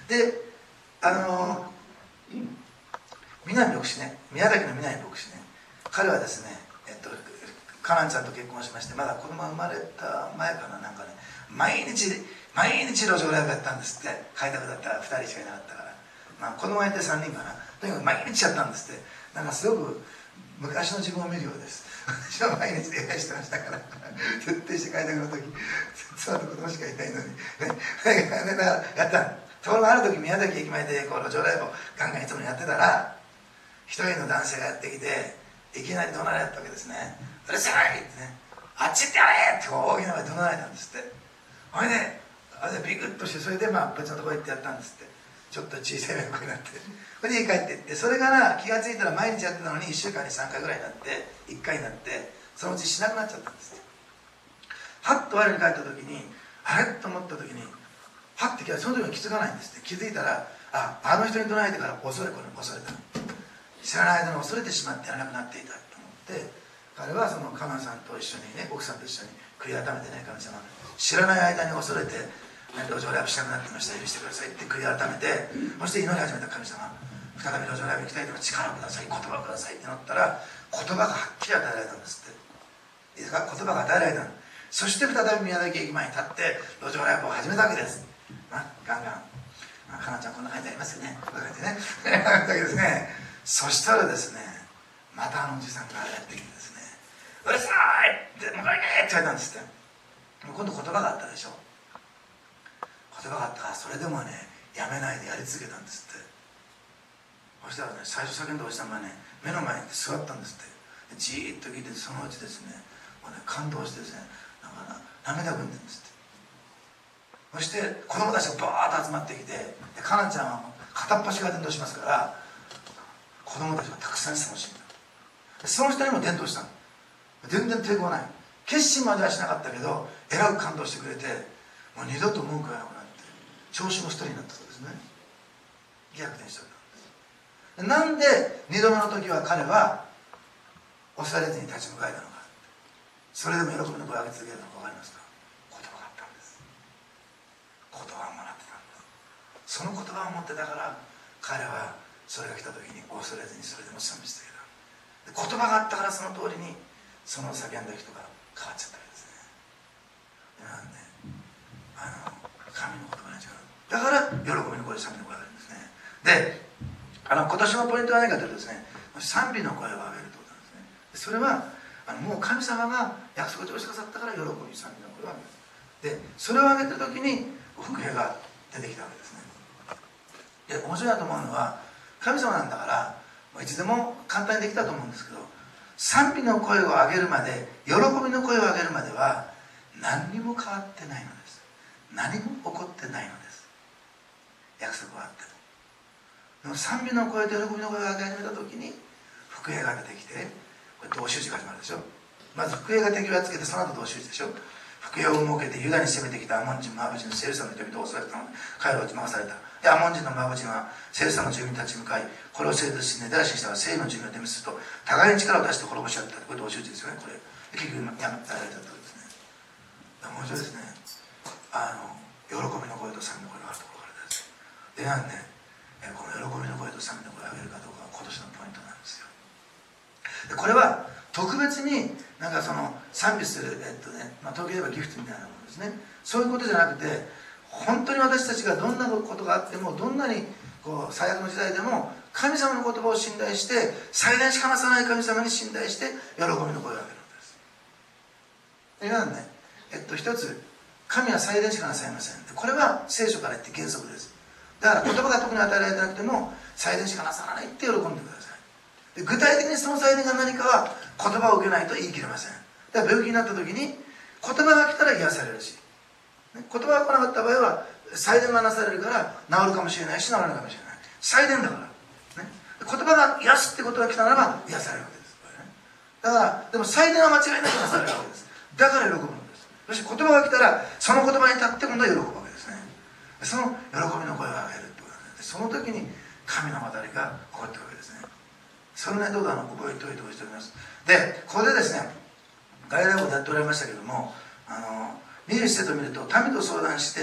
であの南牧師ね、宮崎の南牧師ね、彼はですね、えっとカナンちゃんと結婚しまして、まだ子供が生まれた前かな、なんかね、毎日毎日路上ライブやったんですって。開拓だったらふたりしかいなかったから、まあ、子供がいてさんにんかな、とにかく毎日やったんですって。なんかすごく昔の自分を見るようです。私は毎日礼拝してましたから徹底して開拓の時妻と子供しかいないのにね、だからやった。ところがある時宮崎駅前でこう路上ライブをガンガンいつもやってたら、一人の男性がやってきていきなり怒鳴られたわけですね。うるさいってね、あっち行ってやれってこう大きな声で怒鳴られたんですって。ほいであれビクッとして、それでまあ別のところ行ってやったんですって。ちょっと小さい声になって、それで家帰っていって、それから気が付いたら毎日やってたのにいっしゅうかんにさんかいぐらいになって、いっかいになって、そのうちしなくなっちゃったんですって。はっと我に帰った時に、あれと思った時にはって気が、その時に気づかないんですって。気づいたら、ああの人に怒られてから恐れこれ恐れた、知らない間に恐れてしまってやらなくなっていたと思って、彼はそのカナンさんと一緒にね、奥さんと一緒に悔い改めてね、神様知らない間に恐れて路上ライブしなくなってました、許してくださいって悔い改めて、そして祈り始めた。神様再び路上ライブ行きたいとか力をください、言葉をくださいってなったら、言葉がはっきり与えられたんですって。いいですか、言葉が与えられた。そして再び宮崎駅前に立って路上ライブを始めたわけです。まあ、ガンガン、まあ、かなちゃんこんな感じでありますよね、こんな感じでねだけどですね、そしたらですね、またあのおじさんがやってきてですね、うるさいってもう一回って言われたんですって。今度言葉があったでしょ。言葉があったから、それでもねやめないでやり続けたんですって。そしたらね、最初叫んだおじさんがね目の前に座ったんですって。じーっと聞いて、そのうちですね、もうね感動してですね、なんか涙ぐんでるんですって。そして子供たちがバーッと集まってきて、でかなちゃんは片っ端から伝道しますから、子供たちがたくさん楽しんだ。その人にも伝道したの。全然抵抗ない。決心まではしなかったけど、えらく感動してくれて、もう二度と文句がなくなって、調子の一人になったそうですね。逆転しちゃったんです。なんで二度目の時は彼は恐れずに立ち向かえたのか、それでも喜びの声を上げ続けたのか分かりますか。言葉があったんです。言葉をもらってたんです。その言葉を持ってたから彼はそれが来た時に恐れずにそれでも賛美していた。言葉があったから、その通りにその叫んだ人が変わっちゃったわけですね。なんであの神の言葉に違う。だから喜びの声で賛美の声があるんですね。で、あの今年のポイントは何かというとですね、賛美の声を上げるということなんですね。それはあのもう神様が約束をしてくださったから喜び賛美の声を上げる。でそれを上げてる時に福平が出てきたわけですね。で面白いなと思うのは、神様なんだからいつでも簡単にできたと思うんですけど、賛美の声を上げるまで、喜びの声を上げるまでは何にも変わってないのです。何も起こってないのです。約束はあっても。でも賛美の声と喜びの声を上げ始めた時に福音が出てきて、これ同士が始まるでしょ。まず福音が敵をつけて、その後同士でしょ。福音を設けてユダに攻めてきたアモン人、マーブ人のセルサの人々を襲われたので彼らを任された。でアモン人のマーブ人はセルサの住民に立ち向かい、これを制度しネタらしにしたらセイの住民をデミすると互いに力を出して滅ぼし合った。これ同士ですよね。これ結局やめられたとですね。面白いですね。あの喜びの声と賛美の声があるところからです。でなんで、ね、この喜びの声と賛美の声を上げるかどうかが今年のポイントなんですよ。でこれは特別になんかその賛美する、えっとねまあ、東京で言えばギフトみたいなものですね。そういうことじゃなくて、本当に私たちがどんなことがあっても、どんなにこう最悪の時代でも神様の言葉を信頼して、最大しかなさない神様に信頼して喜びの声を上げるのです。でなんでね、えっと一つ、神は最大しかなさいません。これは聖書から言って原則です。だから言葉が特に与えられてなくても最大しかなさらないって喜んでください。で具体的にその最大が何かは言葉を受けないと言い切れません。だから病気になった時に言葉が来たら癒されるし、言葉が来なかった場合は祭伝がなされるから治るかもしれないし治らないかもしれない。祭伝だから、ね、言葉が癒すってことが来たならば癒されるわけです、ね、だからでも祭伝は間違いなくなされるわけです。だから喜ぶのです。そして言葉が来たらその言葉に立って今度は喜ぶわけですね。その喜びの声を上げるってことなんです。その時に神の渡りが起こってくるわけですね。それね、どうぞあの覚えておいてほしいと思います。でこれでですね、外来語でやっておられましたけども、あのにじゅういち節を見ると、民と相談して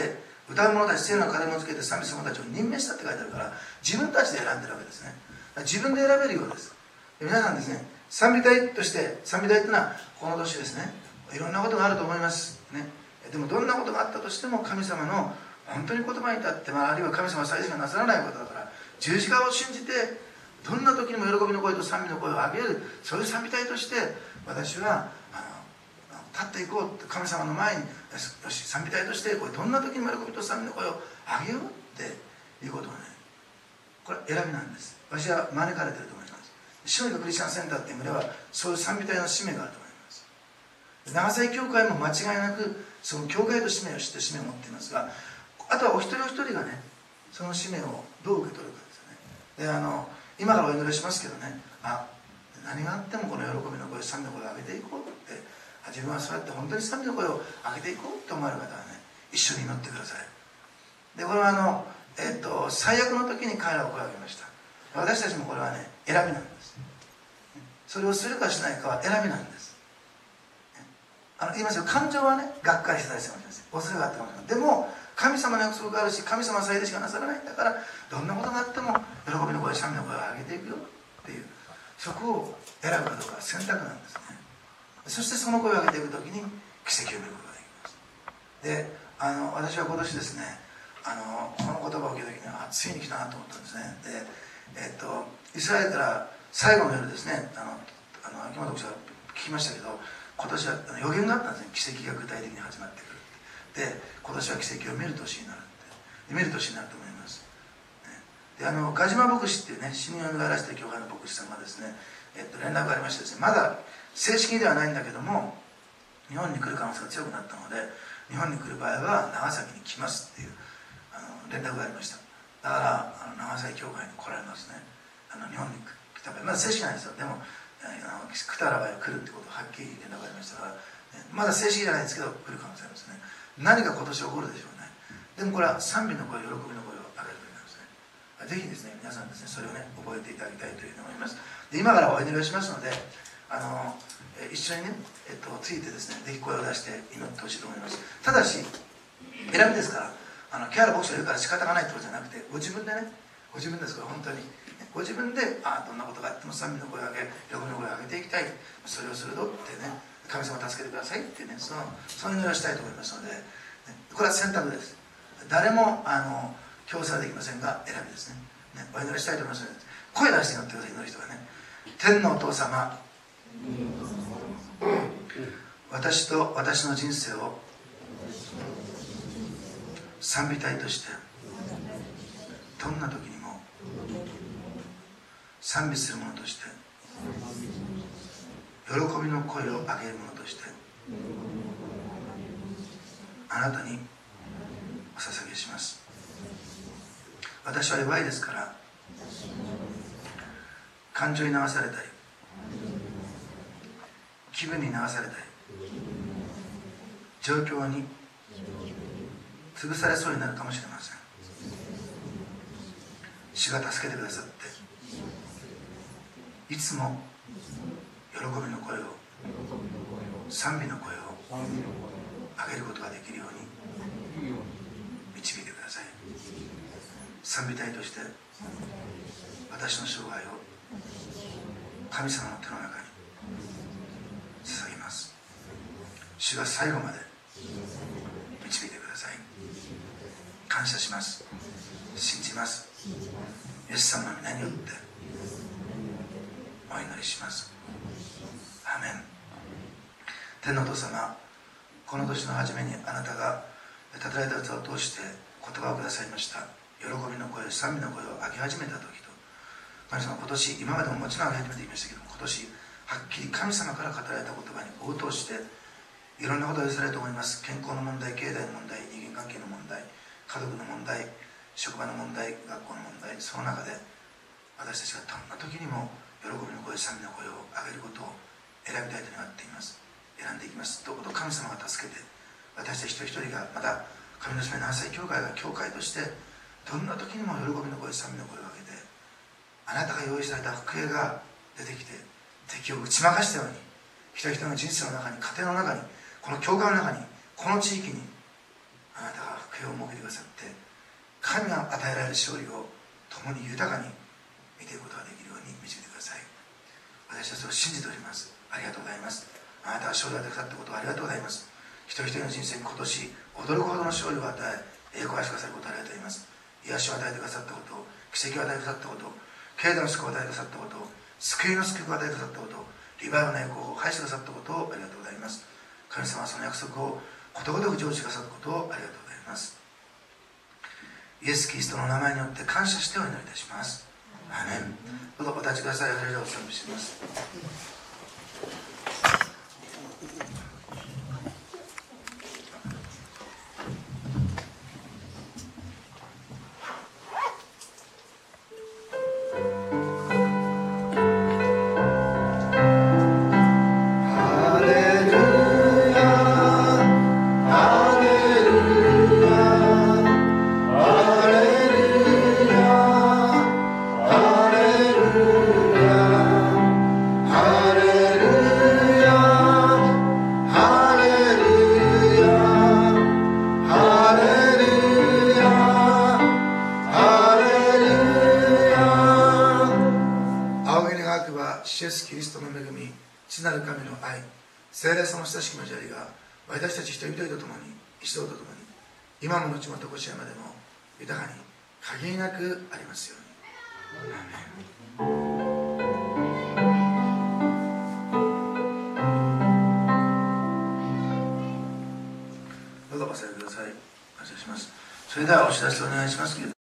歌う者たち、聖なる鐘をつけて賛美する者たちを任命したって書いてあるから、自分たちで選んでるわけですね。自分で選べるようです。で皆さんですね、賛美隊として、賛美隊というのはこの年ですね、いろんなことがあると思いますね。でもどんなことがあったとしても、神様の本当に言葉に立って、まあ、あるいは神様は祭司がなさらないことだから、十字架を信じて、どんな時にも喜びの声と賛美の声を上げる、そういう賛美隊として私はあの立っていこうって、神様の前によし賛美隊としてこれどんな時にも喜びと賛美の声を上げようっていうことをね、これ選びなんです。私は招かれてると思います。シオニククリスチャンセンターっていう村はそういう賛美隊の使命があると思います。長崎教会も間違いなくその教会と使命を知って使命を持っていますが、あとはお一人お一人がね、その使命をどう受け取るかですよね。であの今からお祈りしますけどね、あ、何があってもこの喜びの声、賛美の声を上げていこうって、自分はそうやって本当に賛美の声を上げていこうって思われる方はね、一緒に祈ってください。でこれはあの、えっと、最悪の時に彼らを声を上げました。私たちもこれはね、選びなんです。それをするかしないかは選びなんです。あの言いますよ、感情はね、がっかりしたりしてます。恐れがあったかもしれない。でも神様の約束があるし、神様は祭司しかなさらないんだから、どんなことがあっても喜びの声、賛美の声を上げていくよっていう、そこを選ぶかどうかは選択なんですね。そしてその声を上げていくときに奇跡を見ることができます。であの私は今年ですね、あのこの言葉を受けた時にはついに来たなと思ったんですね。で、えっと、イスラエルから最後の夜ですね、あのあの秋元牧師が聞きましたけど、今年は予言があったんですね。奇跡が具体的に始まってくる。で今年は奇跡を見る年になるって見る年になると思います。であのガジマ牧師っていうね、死にを願いらしている教会の牧師さんがですね、えっと、連絡がありましてですね、まだ正式ではないんだけども日本に来る可能性が強くなったので、日本に来る場合は長崎に来ますっていうあの連絡がありました。だからあの長崎教会に来られますね。あの日本に来た場合、まだ正式じゃないですよ。でもあの来たら場合は来るってことははっきり連絡がありましたから、ね、まだ正式じゃないですけど来る可能性ありますね。何が今年起こるでしょうね。でもこれは賛美の声、喜びの声を上げるべきなんですね。ぜひですね、皆さんですね、それをね、覚えていただきたいというふうに思います。で今からお祈りをしますので、あの一緒にね、えっと、ついてですね、ぜひ声を出して祈ってほしいと思います。ただし、選びですから、あの木原牧師が言うから仕方がないってことじゃなくて、ご自分でね、ご自分ですから、本当に、ご自分で、あどんなことがあっても賛美の声を上げ、喜びの声を上げていきたい、それをするとってね、神様を助けてくださいってね、そのその祈りをしたいと思いますので、ね、これは選択です。誰もあの強制はできませんが、選びですね。ね、お祈りしたいと思いますので、声出して祈ってください。祈る人はね、天のお父様、私と私の人生を賛美隊としてどんな時にも賛美する者として、喜びの声を上げる者としてあなたにお捧げします。私は弱いですから、感情に流されたり気分に流されたり状況に潰されそうになるかもしれません。主が助けてくださって、いつも喜びの声を、賛美の声を上げることができるように導いてください。賛美隊として私の生涯を神様の手の中に捧げます。主が最後まで導いてください。感謝します。信じます。イエス様の皆によってお祈りします。アーメン。天のお父様、この年の初めにあなたがたたられた器を通して言葉をくださいました。喜びの声、賛美の声を上げ始めた時と、神様、今年、今までももちろん上げ始めていましたけども、今年はっきり神様から語られた言葉に応答していろんなことを寄せられると思います。健康の問題、経済の問題、人間関係の問題、家族の問題、職場の問題、学校の問題、その中で私たちがどんな時にも喜びの声、賛美の声を上げることを選びたいと願っています。選んでいきます。どうか神様が助けて、私たち一人一人が、また神の島の朝日教会が教会としてどんな時にも喜びの声、賛美の声を上げて、あなたが用意された福栄が出てきて敵を打ち負かしたように、人々の人生の中に、家庭の中に、この教会の中に、この地域にあなたが福けを設けてくださって、神が与えられる勝利を共に豊かに見ていくことができるように導いてください。私はそれを信じております。ありがとうございます。あなたは勝利を与えてくださったことをありがとうございます。一人一人の人生に今年驚くほどの勝利を与え、栄光をあしくださることをありがとうございます。癒しを与えてくださったことを、奇跡を与えてくださったことを、経済の救いを与えてくださったことを、救いの救いを与えてくださったことを、リバイバルの栄光を返してくださったことをありがとうございます。神様はその約束をことごとく成就してくださったことをありがとうございます。イエス・キリストの名前によって感謝してお祈りいたします。アーメン。どうぞお立ちください。ハレルヤをお賛美します。聖霊様の親しき交わりが私たち一人一人と共に一同と共に今も後もとこしえまでも豊かに限りなくありますように。アーメン。どうぞお座りください。感謝します。それではお知らせお願いしますけれども